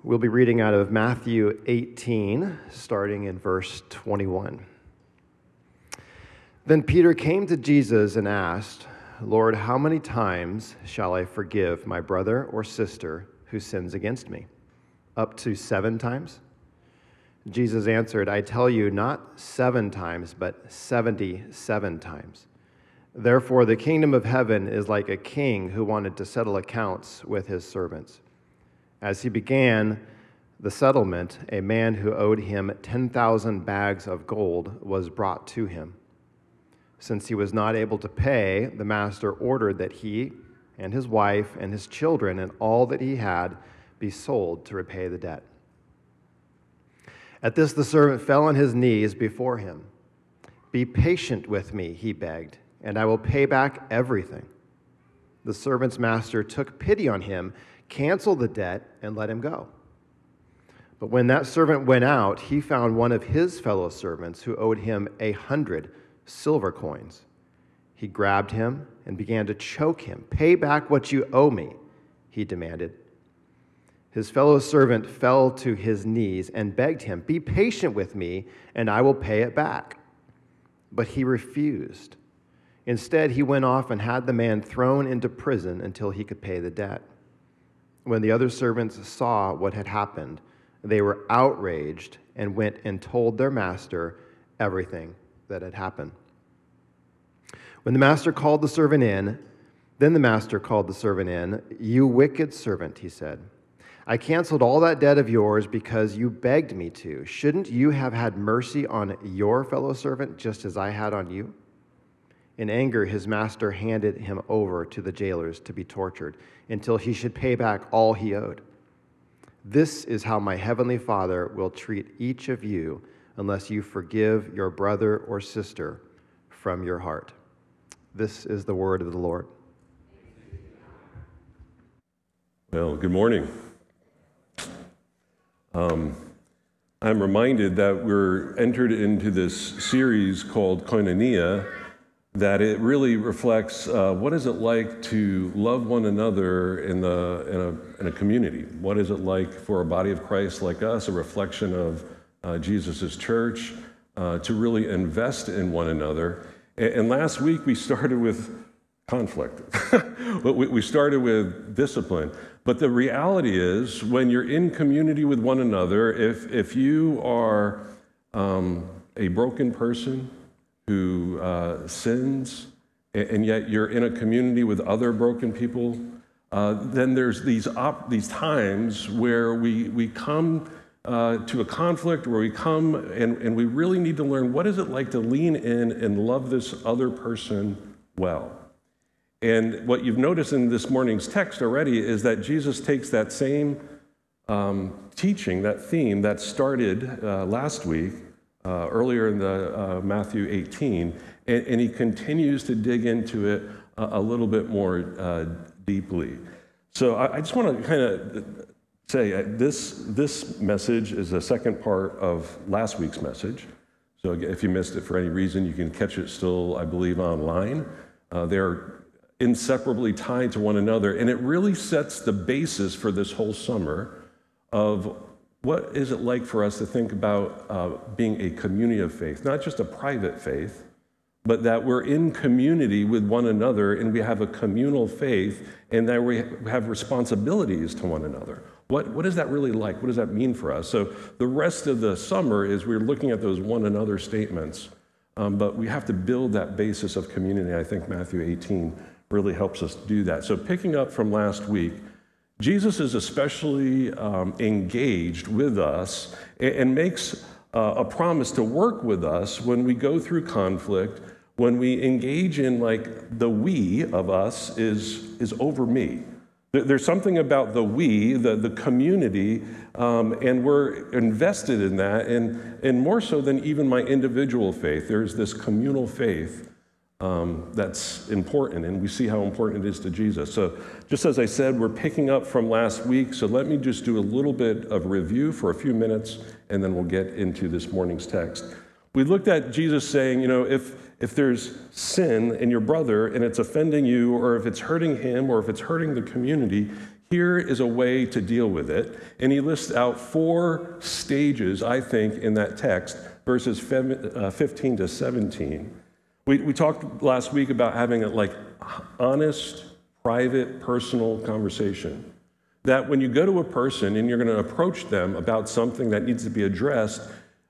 We'll be reading out of Matthew 18, starting in verse 21. Then Peter came to Jesus and asked, "Lord, how many times shall I forgive my brother or sister who sins against me? Up to 7 times?" Jesus answered, "I tell you, not 7 times, but 77 times. Therefore, the kingdom of heaven is like a king who wanted to settle accounts with his servants. As he began the settlement, a man who owed him 10,000 bags of gold was brought to him. Since he was not able to pay, the master ordered that he and his wife and his children and all that he had be sold to repay the debt. At this, the servant fell on his knees before him. 'Be patient with me,' he begged, 'and I will pay back everything.' The servant's master took pity on him, canceled the debt, and let him go. But when that servant went out, he found one of his fellow servants who owed him 100 silver coins. He grabbed him and began to choke him. 'Pay back what you owe me,' he demanded. His fellow servant fell to his knees and begged him, 'Be patient with me, and I will pay it back.' But he refused. Instead, he went off and had the man thrown into prison until he could pay the debt. When the other servants saw what had happened, they were outraged and went and told their master everything that had happened. When the master called the servant in, then the master called the servant in. 'You wicked servant,' he said. 'I canceled all that debt of yours because you begged me to. Shouldn't you have had mercy on your fellow servant just as I had on you?' In anger, his master handed him over to the jailers to be tortured until he should pay back all he owed. This is how my heavenly Father will treat each of you unless you forgive your brother or sister from your heart." This is the word of the Lord. Well, good morning. I'm reminded that we're entered into this series called Koinonia, that it really reflects what is it like to love one another in a community? What is it like for a body of Christ like us, a reflection of Jesus' church, to really invest in one another? And last week we started with conflict. We started with discipline. But the reality is, when you're in community with one another, if you are a broken person who sins, and yet you're in a community with other broken people, then there's these times where we come to a conflict, where we come and we really need to learn what is it like to lean in and love this other person well. And what you've noticed in this morning's text already is that Jesus takes that same teaching, that theme that started last week, earlier in the Matthew 18, and he continues to dig into it a little bit more deeply. So I just want to kind of say this message is the second part of last week's message. So if you missed it for any reason, you can catch it still, I believe, online. They're inseparably tied to one another, and it really sets the basis for this whole summer of what is it like for us to think about being a community of faith, not just a private faith, but that we're in community with one another and we have a communal faith and that we have responsibilities to one another. What is that really like? What does that mean for us? So the rest of the summer is we're looking at those one another statements, but we have to build that basis of community. I think Matthew 18 really helps us do that. So picking up from last week, Jesus is especially engaged with us and makes a promise to work with us when we go through conflict, when we engage in like the we of us is over me. There's something about the we, the community, and we're invested in that, and more so than even my individual faith. There's this communal faith that's important, and we see how important it is to Jesus. So just as I said, we're picking up from last week, so let me just do a little bit of review for a few minutes, and then we'll get into this morning's text. We looked at Jesus saying, if there's sin in your brother and it's offending you, or if it's hurting him, or if it's hurting the community, Here is a way to deal with it. And he lists out 4 stages, I think, in that text, verses 15 to 17. We talked last week about having a honest, private, personal conversation. That when you go to a person and you're going to approach them about something that needs to be addressed,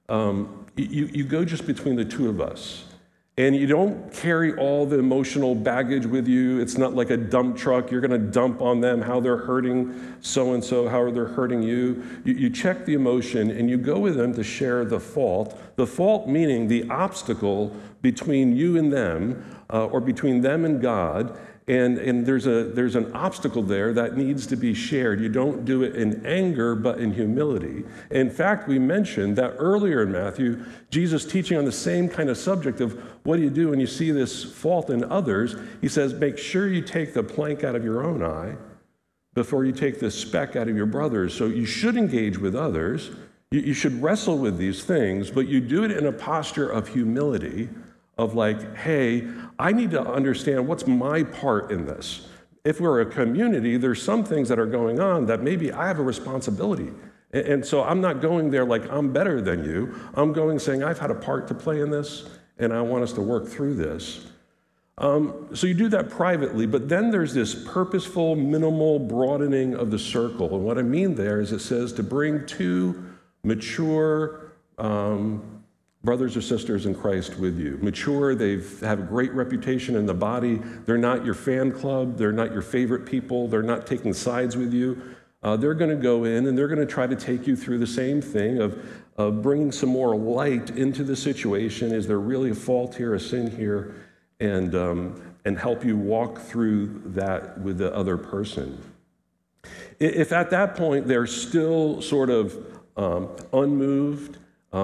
you go just between the two of us. And you don't carry all the emotional baggage with you. It's not like a dump truck. You're going to dump on them how they're hurting so-and-so, how they're hurting you. You check the emotion, and you go with them to share the fault. The fault meaning the obstacle between you and them, or between them and God. And there's an obstacle there that needs to be shared. You don't do it in anger, but in humility. In fact, we mentioned that earlier in Matthew, Jesus teaching on the same kind of subject of what do you do when you see this fault in others? He says, make sure you take the plank out of your own eye before you take the speck out of your brother's. So you should engage with others. You should wrestle with these things, but you do it in a posture of humility, of like, hey, I need to understand what's my part in this. If we're a community, there's some things that are going on that maybe I have a responsibility. And so I'm not going there like I'm better than you. I'm going saying I've had a part to play in this, and I want us to work through this. So you do that privately, but then there's this purposeful, minimal broadening of the circle. And what I mean there is it says to bring 2 mature brothers or sisters in Christ with you. Mature, they have a great reputation in the body. They're not your fan club. They're not your favorite people. They're not taking sides with you. They're going to go in and they're going to try to take you through the same thing of bringing some more light into the situation. Is there really a fault here, a sin here? And help you walk through that with the other person. If at that point they're still sort of unmoved,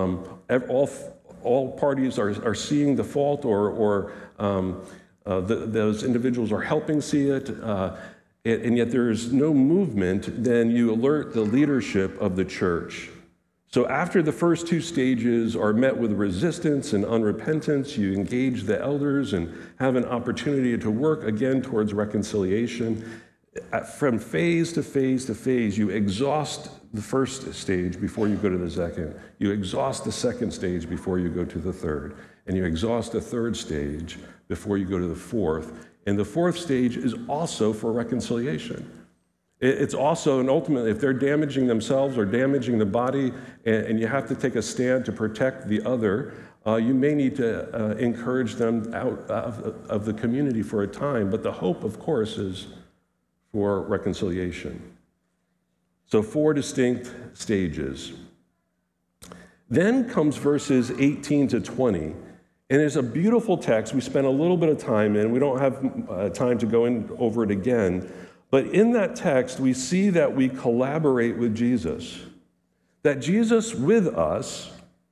all parties are seeing the fault, or those individuals are helping see it, and yet there's no movement, then you alert the leadership of the church. So after the first 2 stages are met with resistance and unrepentance, you engage the elders and have an opportunity to work again towards reconciliation. From phase to phase to phase, you exhaust the first stage before you go to the second. You exhaust the second stage before you go to the third. And you exhaust the third stage before you go to the fourth. And the fourth stage is also for reconciliation. It's also, and ultimately, if they're damaging themselves or damaging the body, and you have to take a stand to protect the other, you may need to encourage them out of the community for a time. But the hope, of course, is for reconciliation. So 4 distinct stages. Then comes verses 18 to 20. And it's a beautiful text. We spent a little bit of time in. We don't have time to go over it again. But in that text, we see that we collaborate with Jesus. That Jesus with us,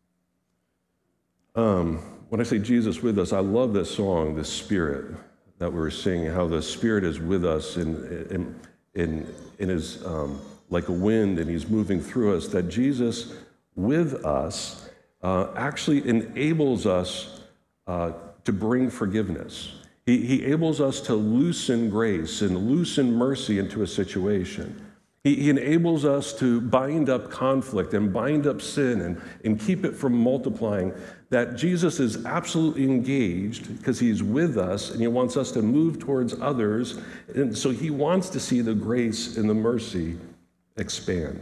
when I say Jesus with us, I love this song, The Spirit, that we were singing, how the Spirit is with us and is like a wind, and he's moving through us, that Jesus with us actually enables us to bring forgiveness. He enables us to loosen grace and loosen mercy into a situation. He enables us to bind up conflict and bind up sin and keep it from multiplying. That Jesus is absolutely engaged because he's with us and he wants us to move towards others. And so he wants to see the grace and the mercy expand.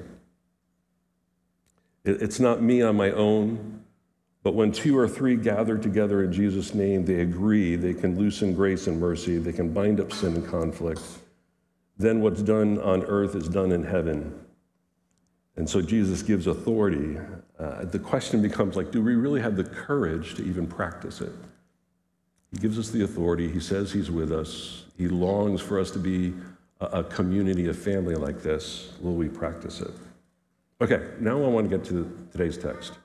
It's not me on my own, but when 2 or 3 gather together in Jesus' name, they agree, they can loosen grace and mercy, they can bind up sin and conflict. Then what's done on earth is done in heaven. And so Jesus gives authority. The question becomes like, do we really have the courage to even practice it? He gives us the authority. He says he's with us. He longs for us to be a community, a family like this. Will we practice it? Okay, now I want to get to today's text.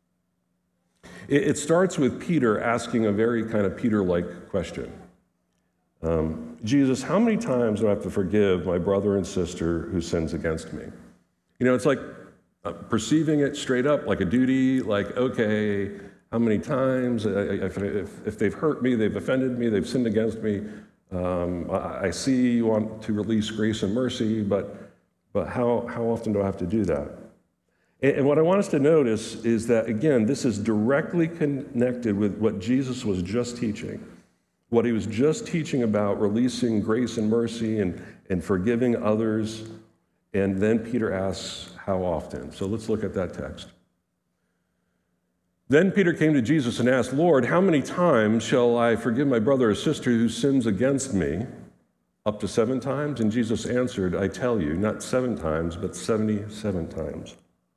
It starts with Peter asking a very kind of Peter-like question. Jesus, how many times do I have to forgive my brother and sister who sins against me? You know, it's like perceiving it straight up like a duty, like, okay, how many times? If they've hurt me, they've offended me, they've sinned against me, I see you want to release grace and mercy, but how often do I have to do that? And what I want us to notice is that, again, this is directly connected with what Jesus was just teaching. What he was just teaching about releasing grace and mercy and forgiving others. And then Peter asks, how often? So let's look at that text. Then Peter came to Jesus and asked, Lord, how many times shall I forgive my brother or sister who sins against me? Up to 7 times? And Jesus answered, I tell you, not 7 times, but 77 times.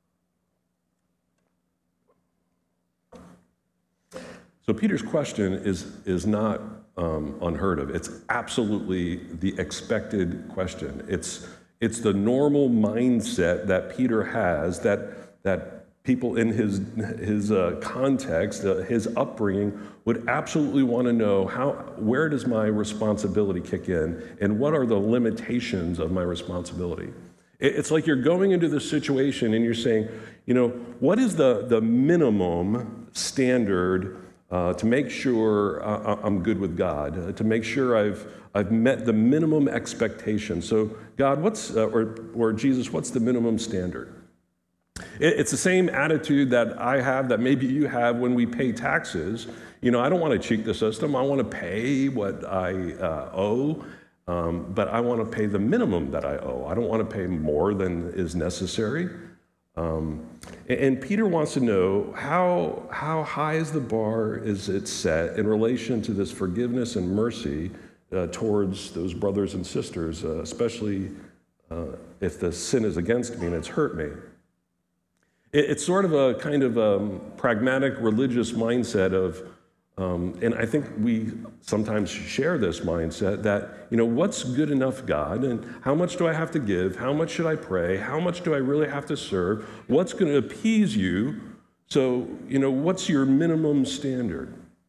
So Peter's question is not unheard of. It's absolutely the expected question. It's the normal mindset that Peter has, that people in his context, his upbringing, would absolutely want to know where does my responsibility kick in, and what are the limitations of my responsibility. It's like you're going into this situation and you're saying, what is the minimum standard to make sure I'm good with God, to make sure I've met the minimum expectation. So God, or Jesus, what's the minimum standard? It's the same attitude that I have, that maybe you have when we pay taxes. I don't want to cheat the system. I want to pay what I owe, but I want to pay the minimum that I owe. I don't want to pay more than is necessary. And Peter wants to know how high is the bar is it set in relation to this forgiveness and mercy towards those brothers and sisters, especially if the sin is against me and it's hurt me. It's sort of a kind of pragmatic religious mindset of, and I think we sometimes share this mindset that, what's good enough, God? And how much do I have to give? How much should I pray? How much do I really have to serve? What's going to appease you? So, what's your minimum standard?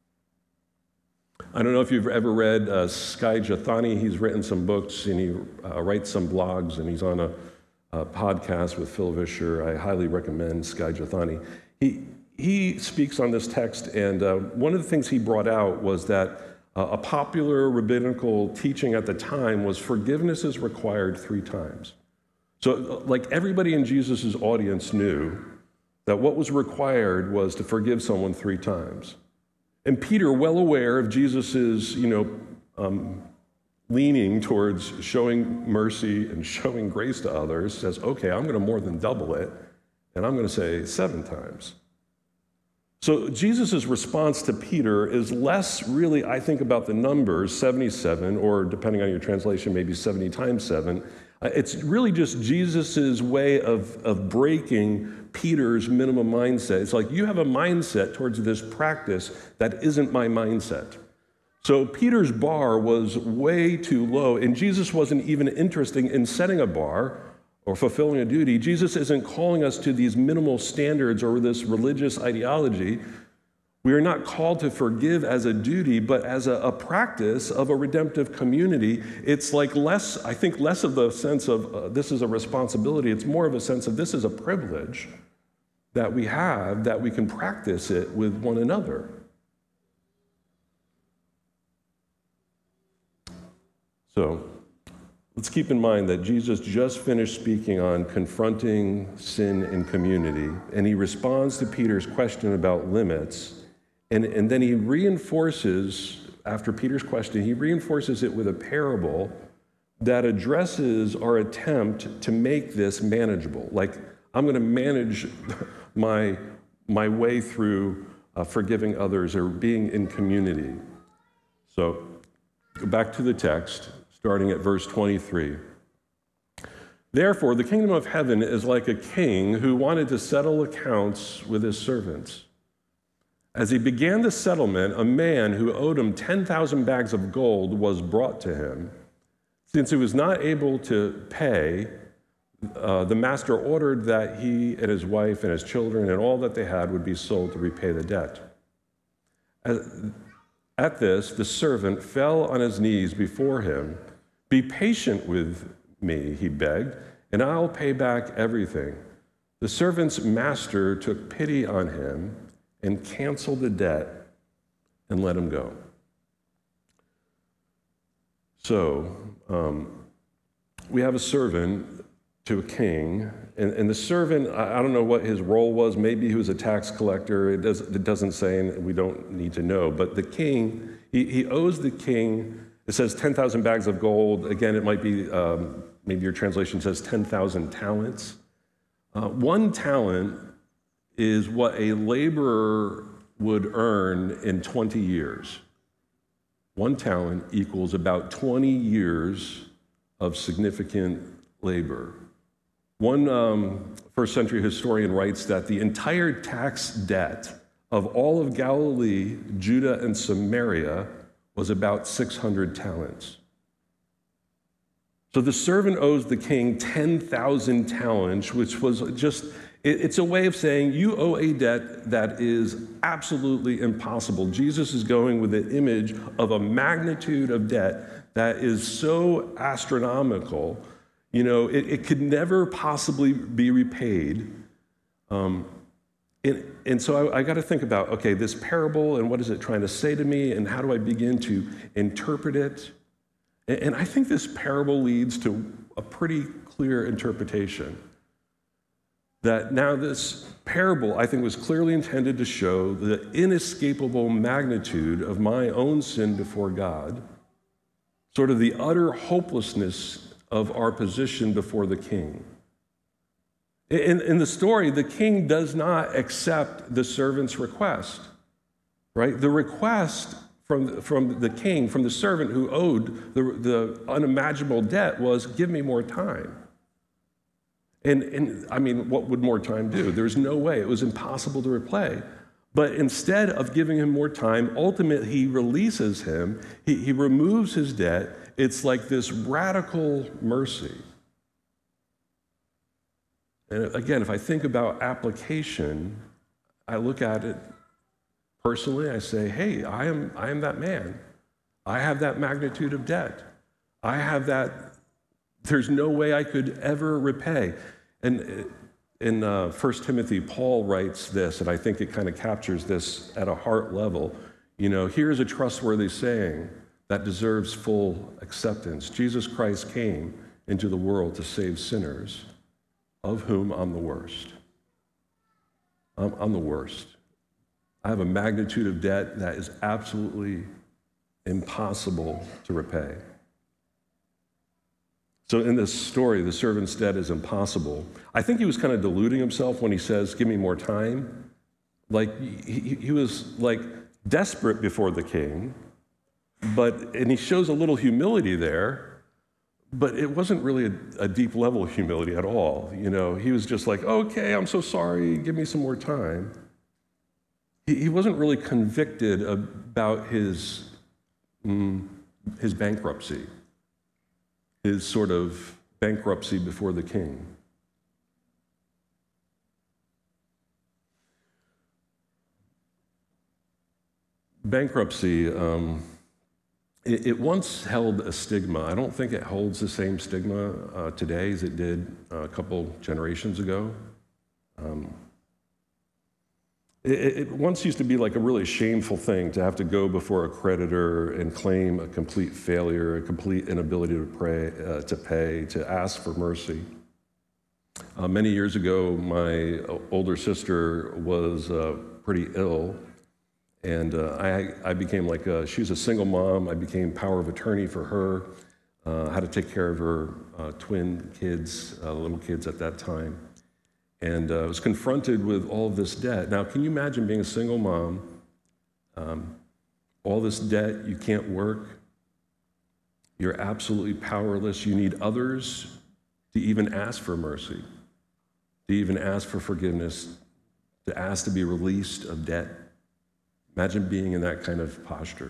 I don't know if you've ever read Skye Jethani. He's written some books and he writes some blogs, and he's on a podcast with Phil Vischer. I highly recommend Skye Jethani. He speaks on this text, and one of the things he brought out was that a popular rabbinical teaching at the time was forgiveness is required 3 times. So like everybody in Jesus' audience knew that what was required was to forgive someone 3 times. And Peter, well aware of Jesus's, leaning towards showing mercy and showing grace to others, says, okay, I'm going to more than double it, and I'm going to say 7 times. So Jesus' response to Peter is less really, I think, about the numbers, 77, or depending on your translation, maybe 70 times 7. It's really just Jesus' way of breaking Peter's minimum mindset. It's like, you have a mindset towards this practice that isn't my mindset. So Peter's bar was way too low, and Jesus wasn't even interested in setting a bar or fulfilling a duty. Jesus isn't calling us to these minimal standards or this religious ideology. We are not called to forgive as a duty, but as a practice of a redemptive community. It's like less of the sense of this is a responsibility. It's more of a sense of this is a privilege that we have, that we can practice it with one another. So let's keep in mind that Jesus just finished speaking on confronting sin in community, and he responds to Peter's question about limits, and then he reinforces, after Peter's question, he reinforces it with a parable that addresses our attempt to make this manageable. Like, I'm going to manage my way through forgiving others or being in community. So go back to the text, starting at verse 23. Therefore, the kingdom of heaven is like a king who wanted to settle accounts with his servants. As he began the settlement, a man who owed him 10,000 bags of gold was brought to him. Since he was not able to pay, the master ordered that he and his wife and his children and all that they had would be sold to repay the debt. At this, the servant fell on his knees before him. Be patient with me, he begged, and I'll pay back everything. The servant's master took pity on him and canceled the debt and let him go. So, we have a servant to a king, and the servant, I don't know what his role was. Maybe he was a tax collector. It doesn't say, and we don't need to know. But the king, he owes the king, it says 10,000 bags of gold. Again, it might be, maybe your translation says 10,000 talents. 1 talent is what a laborer would earn in 20 years. 1 talent equals about 20 years of significant labor. One first century historian writes that the entire tax debt of all of Galilee, Judah, and Samaria was about 600 talents. So the servant owes the king 10,000 talents, which was just, it's a way of saying you owe a debt that is absolutely impossible. Jesus is going with an image of a magnitude of debt that is so astronomical, it could never possibly be repaid. And so I got to think about, okay, this parable, and what is it trying to say to me, and how do I begin to interpret it? And I think this parable leads to a pretty clear interpretation. That now this parable, I think, was clearly intended to show the inescapable magnitude of my own sin before God, sort of the utter hopelessness of our position before the king. In the story, the king does not accept the servant's request, right? The request from the king, from the servant who owed the unimaginable debt was, give me more time. And I mean, what would more time do? There's no way. It was impossible to repay. But instead of giving him more time, ultimately he releases him. He removes his debt. It's like this radical mercy. And again, if I think about application, I look at it personally. I say, hey, I am that man. I have that magnitude of debt. I have that. There's no way I could ever repay. And in 1 Timothy, Paul writes this, and I think it kind of captures this at a heart level. Here's a trustworthy saying that deserves full acceptance. Jesus Christ came into the world to save sinners, of whom I'm the worst. I'm the worst. I have a magnitude of debt that is absolutely impossible to repay. So in this story, the servant's debt is impossible. I think he was kind of deluding himself when he says, give me more time. Like he was like desperate before the king, and he shows a little humility there, but it wasn't really a deep level of humility at all. He was just like, okay, I'm so sorry, give me some more time. He wasn't really convicted about his bankruptcy. His sort of bankruptcy before the king. Bankruptcy, it once held a stigma. I don't think it holds the same stigma today as it did a couple generations ago. It once used to be like a really shameful thing to have to go before a creditor and claim a complete failure, a complete inability to pay, to ask for mercy. Many years ago, my older sister was pretty ill, and I became she was a single mom. I became power of attorney for her, had to take care of her twin kids, little kids at that time. And I was confronted with all of this debt. Now, can you imagine being a single mom, all this debt, you can't work, you're absolutely powerless, you need others to even ask for mercy, to even ask for forgiveness, to ask to be released of debt. Imagine being in that kind of posture.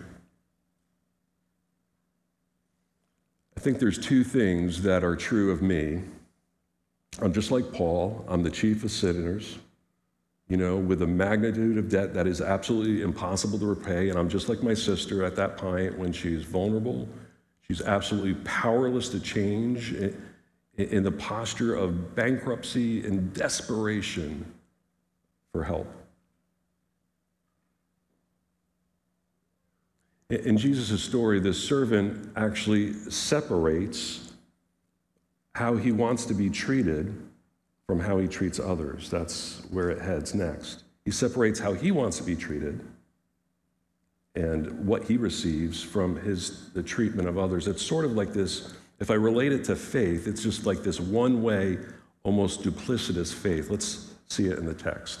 I think there's 2 things that are true of me. I'm just like Paul. I'm the chief of sinners, with a magnitude of debt that is absolutely impossible to repay. And I'm just like my sister at that point when she's vulnerable. She's absolutely powerless to change in the posture of bankruptcy and desperation for help. In Jesus' story, the servant actually separates how he wants to be treated from how he treats others. That's where it heads next. He separates how he wants to be treated and what he receives from the treatment of others. It's sort of like this, if I relate it to faith, it's just like this one-way, almost duplicitous faith. Let's see it in the text.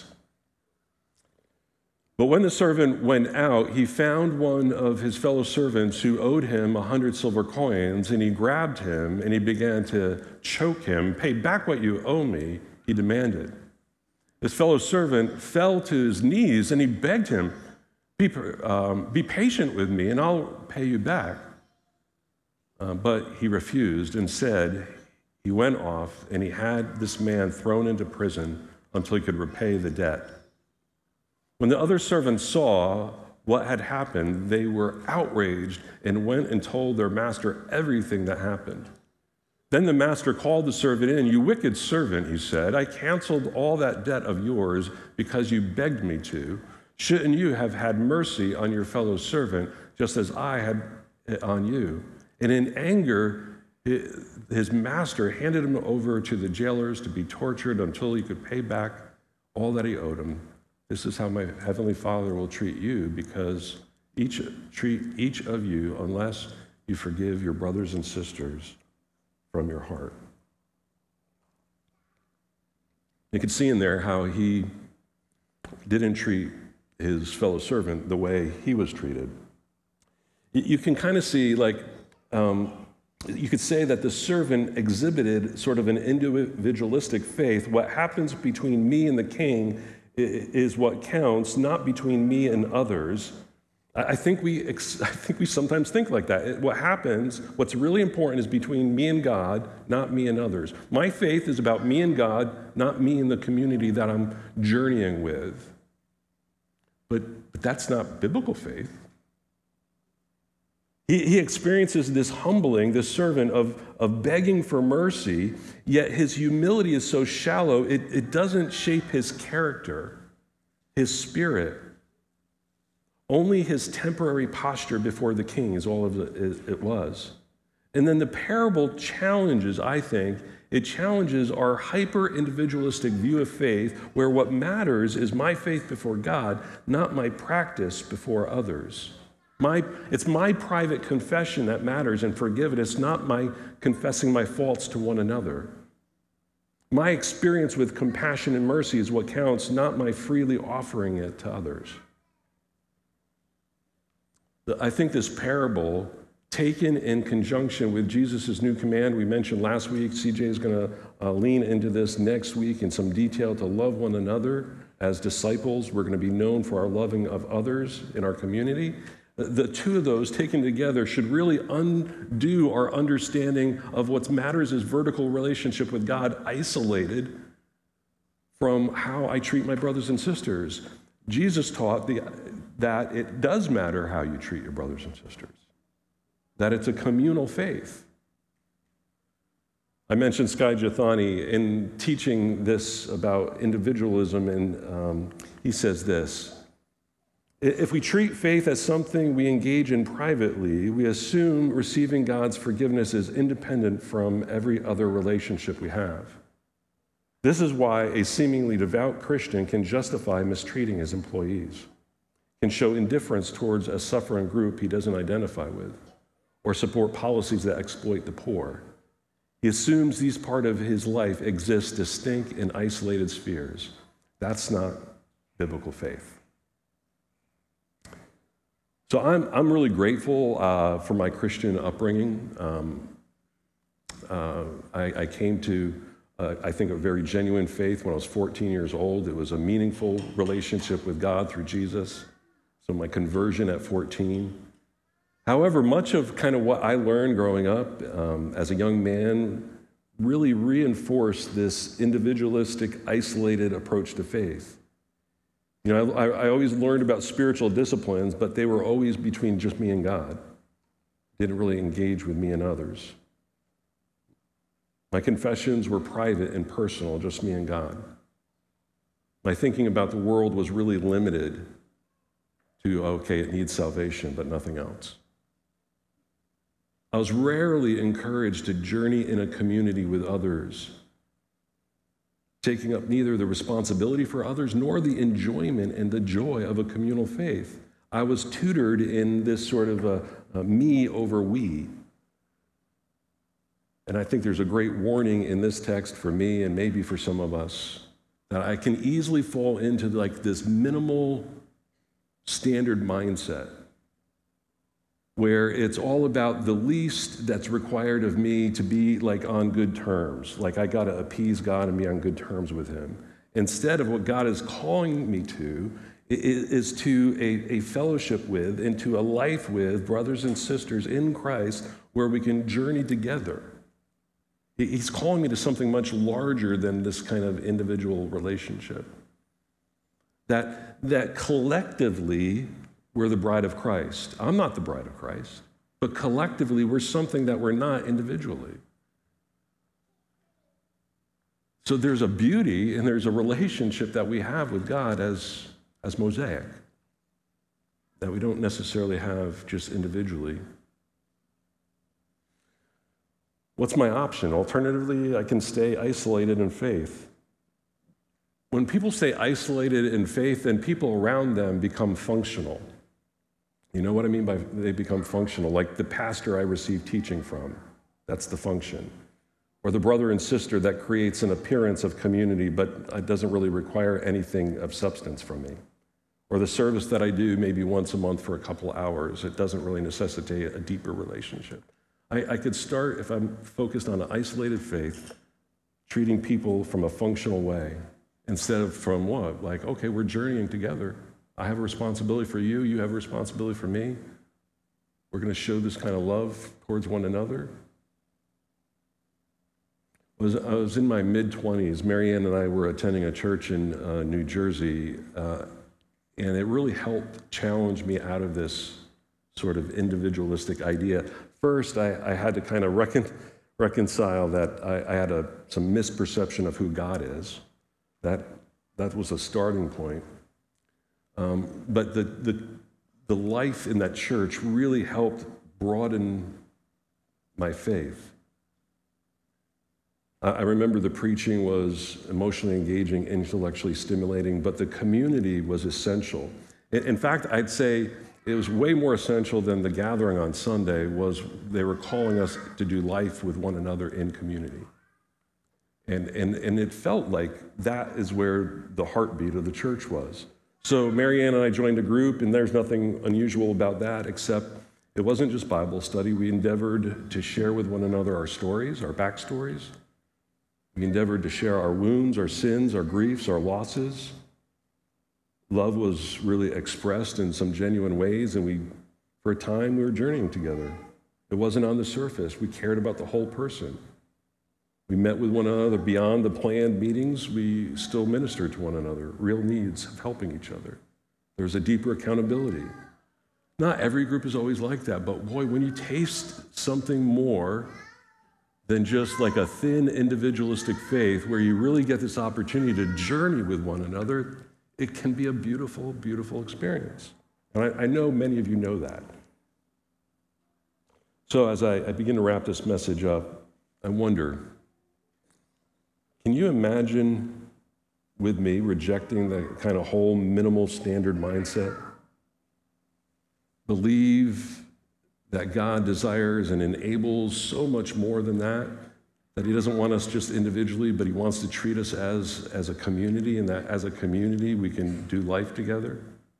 But when the servant went out, he found one of his fellow servants who owed him 100 silver coins, and he grabbed him and he began to choke him. "Pay back what you owe me," he demanded. His fellow servant fell to his knees and he begged him, be patient with me and I'll pay you back. But he refused. Instead, he went off and he had this man thrown into prison until he could repay the debt. When the other servants saw what had happened, they were outraged and went and told their master everything that happened. Then the master called the servant in. "You wicked servant," he said, "I canceled all that debt of yours because you begged me to. Shouldn't you have had mercy on your fellow servant just as I had on you?" And in anger, his master handed him over to the jailers to be tortured until he could pay back all that he owed him. "This is how my heavenly Father will treat you, because treat each of you unless you forgive your brothers and sisters from your heart." You can see in there how he didn't treat his fellow servant the way he was treated. You can kind of see, you could say that the servant exhibited sort of an individualistic faith. What happens between me and the king is what counts, not between me and others. I think we sometimes think like that. What's really important is between me and God, not me and others. My faith is about me and God, not me and the community that I'm journeying with. But that's not biblical faith. He experiences this humbling, this servant of begging for mercy, yet his humility is so shallow, it doesn't shape his character, his spirit. Only his temporary posture before the king is all of it was. And then the parable challenges, I think, it challenges our hyper-individualistic view of faith, where what matters is my faith before God, not my practice before others. It's my private confession that matters and forgiveness, not my confessing my faults to one another. My experience with compassion and mercy is what counts, not my freely offering it to others. I think this parable, taken in conjunction with Jesus' new command we mentioned last week, CJ is going to lean into this next week in some detail, to love one another as disciples. We're going to be known for our loving of others in our community. The two of those taken together should really undo our understanding of what matters is vertical relationship with God, isolated from how I treat my brothers and sisters. Jesus taught that it does matter how you treat your brothers and sisters, that it's a communal faith. I mentioned Skye Jethani in teaching this about individualism, and he says this: if we treat faith as something we engage in privately, we assume receiving God's forgiveness is independent from every other relationship we have. This is why a seemingly devout Christian can justify mistreating his employees, can show indifference towards a suffering group he doesn't identify with, or support policies that exploit the poor. He assumes these part of his life exist distinct in isolated spheres. That's not biblical faith. So I'm really grateful for my Christian upbringing. I came to, I think, a very genuine faith when I was 14 years old. It was a meaningful relationship with God through Jesus. So my conversion at 14. However, much of kind of what I learned growing up as a young man really reinforced this individualistic, isolated approach to faith. You know, I always learned about spiritual disciplines, but they were always between just me and God. Didn't really engage with me and others. My confessions were private and personal, just me and God. My thinking about the world was really limited. to, okay, it needs salvation, but nothing else. I was rarely encouraged to journey in a community with others, taking up neither the responsibility for others nor the enjoyment and the joy of a communal faith. I was tutored in this sort of a me over we. And I think there's a great warning in this text for me and maybe for some of us that I can easily fall into like this minimal standard mindset where it's all about the least that's required of me to be like on good terms. Like I got to appease God and be on good terms with him. Instead of what God is calling me to is to a fellowship with and to a life with brothers and sisters in Christ where we can journey together. He's calling me to something much larger than this kind of individual relationship. That collectively, we're the bride of Christ. I'm not the bride of Christ, but collectively, we're something that we're not individually. So there's a beauty and there's a relationship that we have with God as Mosaic that we don't necessarily have just individually. What's my option? Alternatively, I can stay isolated in faith. When people stay isolated in faith, then people around them become functional. You know what I mean by they become functional? Like the pastor I receive teaching from, that's the function. Or the brother and sister that creates an appearance of community, but it doesn't really require anything of substance from me. Or the service that I do maybe once a month for a couple hours, it doesn't really necessitate a deeper relationship. I could start, if I'm focused on an isolated faith, treating people from a functional way instead of from what? Like, okay, we're journeying together. I have a responsibility for you. You have a responsibility for me. We're going to show this kind of love towards one another. I was in my mid-20s. Marianne and I were attending a church in New Jersey, and it really helped challenge me out of this sort of individualistic idea. First, I had to kind of reconcile that I had some misperception of who God is. That was a starting point. But the life in that church really helped broaden my faith. I remember the preaching was emotionally engaging, intellectually stimulating, but the community was essential. In fact, I'd say it was way more essential than the gathering on Sunday. Was they were calling us to do life with one another in community. And it felt like that is where the heartbeat of the church was. So Marianne and I joined a group, and there's nothing unusual about that, except it wasn't just Bible study. We endeavored to share with one another our stories, our backstories. We endeavored to share our wounds, our sins, our griefs, our losses. Love was really expressed in some genuine ways, and for a time, we were journeying together. It wasn't on the surface. We cared about the whole person. We met with one another beyond the planned meetings. We still ministered to one another, real needs of helping each other. There's a deeper accountability. Not every group is always like that, but boy, when you taste something more than just like a thin individualistic faith where you really get this opportunity to journey with one another, it can be a beautiful, beautiful experience. And I know many of you know that. So as I begin to wrap this message up, I wonder, can you imagine with me rejecting the kind of whole minimal standard mindset? Believe that God desires and enables so much more than that he doesn't want us just individually, but he wants to treat us as a community, and that as a community we can do life together.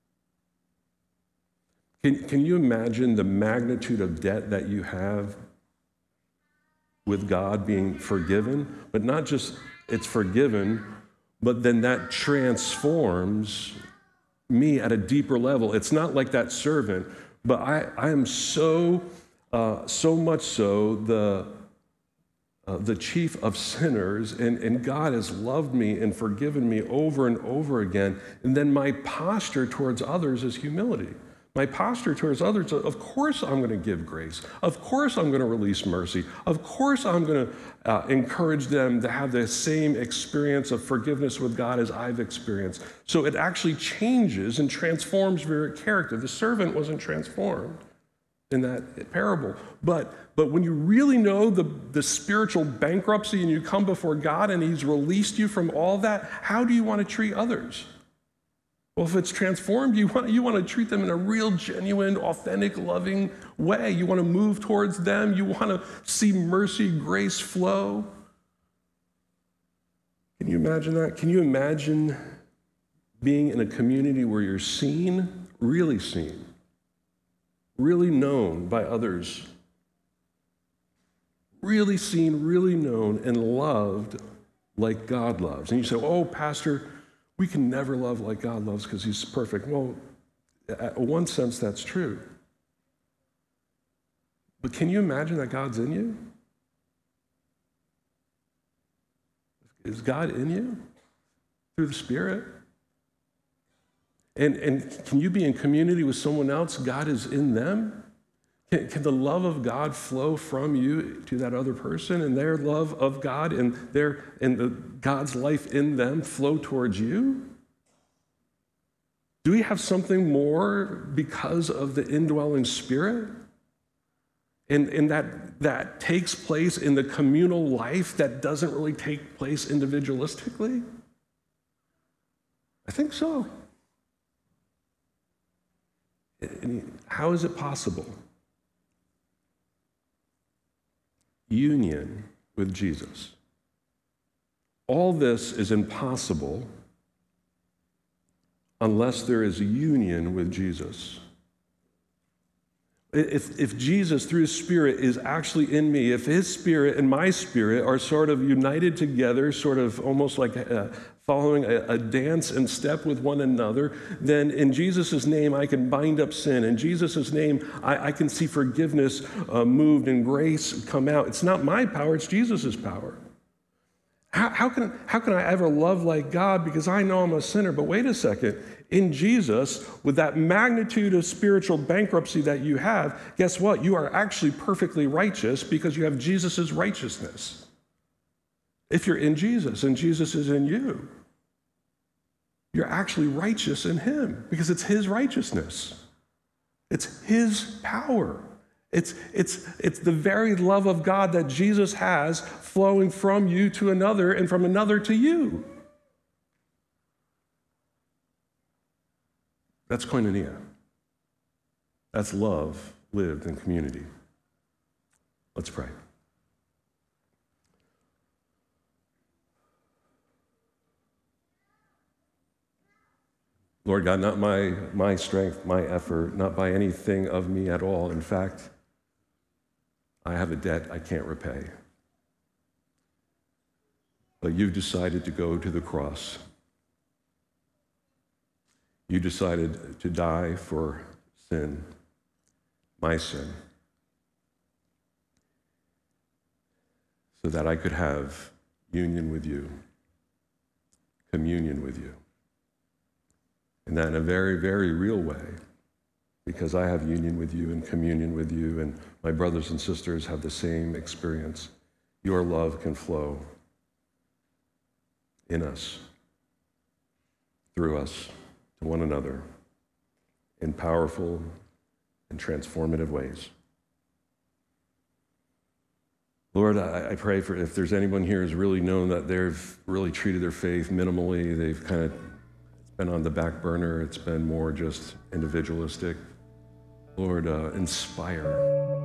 Can you imagine the magnitude of debt that you have with God being forgiven? But not just it's forgiven, but then that transforms me at a deeper level. It's not like that servant, but I am so much so the chief of sinners, and God has loved me and forgiven me over and over again. And then my posture towards others is humility. My posture towards others, of course I'm going to give grace. Of course I'm going to release mercy. Of course I'm going to encourage them to have the same experience of forgiveness with God as I've experienced. So it actually changes and transforms your character. The servant wasn't transformed in that parable. But when you really know the spiritual bankruptcy and you come before God and he's released you from all that, how do you want to treat others? Well, if it's transformed, you want to treat them in a real, genuine, authentic, loving way. You want to move towards them. You want to see mercy, grace flow. Can you imagine that? Can you imagine being in a community where you're seen, really known by others, really seen, really known, and loved like God loves? And you say, oh, Pastor, we can never love like God loves because he's perfect. Well, in one sense, that's true. But can you imagine that God's in you? Is God in you through the Spirit? And can you be in community with someone else? God is in them? Can the love of God flow from you to that other person, and their love of God and God's life in them flow towards you? Do we have something more because of the indwelling Spirit? And that takes place in the communal life that doesn't really take place individualistically? I think so. How is it possible? Union with Jesus. All this is impossible unless there is a union with Jesus. If Jesus, through his Spirit, is actually in me, if his Spirit and my spirit are sort of united together, sort of almost like following a dance and step with one another, then in Jesus' name I can bind up sin. In Jesus' name I can see forgiveness moved and grace come out. It's not my power, it's Jesus' power. How can I ever love like God? Because I know I'm a sinner. But wait a second. In Jesus, with that magnitude of spiritual bankruptcy that you have, guess what? You are actually perfectly righteous because you have Jesus' righteousness. If you're in Jesus and Jesus is in you, you're actually righteous in him because it's his righteousness. It's his power. It's the very love of God that Jesus has flowing from you to another and from another to you. That's koinonia. That's love lived in community. Let's pray. Lord God, not my strength, my effort, not by anything of me at all. In fact, I have a debt I can't repay. But you've decided to go to the cross. You decided to die for sin, my sin, so that I could have union with you, communion with you. And that in a very, very real way, because I have union with you and communion with you, and my brothers and sisters have the same experience. Your love can flow in us, through us, to one another, in powerful and transformative ways. Lord, I pray for if there's anyone here who's really known that they've really treated their faith minimally, they've kind of been on the back burner, it's been more just individualistic. Lord, inspire.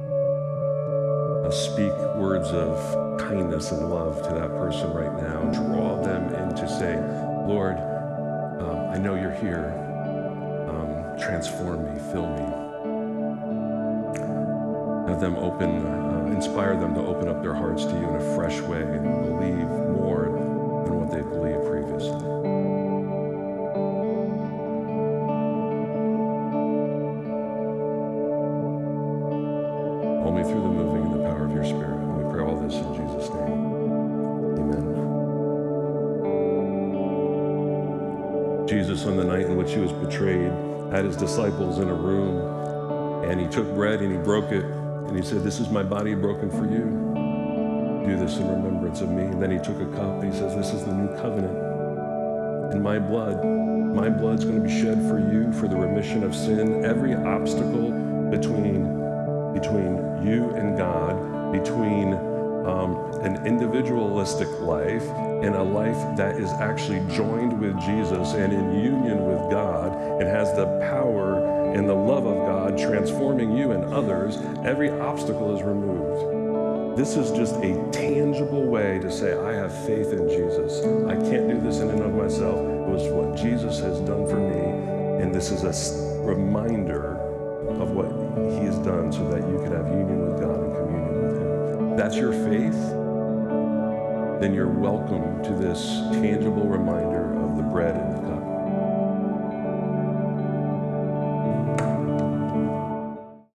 Speak words of kindness and love to that person right now. Draw them into saying, Lord, I know you're here. Transform me, fill me. Have them inspire them to open up their hearts to you in a fresh way and believe more than what they believed previously. Only through the moving and the power of your Spirit. And we pray all this in Jesus' name. Amen. Jesus, on the night in which he was betrayed, had his disciples in a room, and he took bread and he broke it, and he said, "This is my body broken for you. Do this in remembrance of me." And then he took a cup and he says, "This is the new covenant in my blood. My blood's going to be shed for you for the remission of sin." Every obstacle between you and God, between an individualistic life and a life that is actually joined with Jesus and in union with God and has the power and the love of God transforming you and others, every obstacle is removed. This is just a tangible way to say, I have faith in Jesus. I can't do this in and of myself. It was what Jesus has done for me, and this is a reminder of what he has done so that you can have union with God and communion with him. That's your faith, then you're welcome to this tangible reminder of the bread and the cup.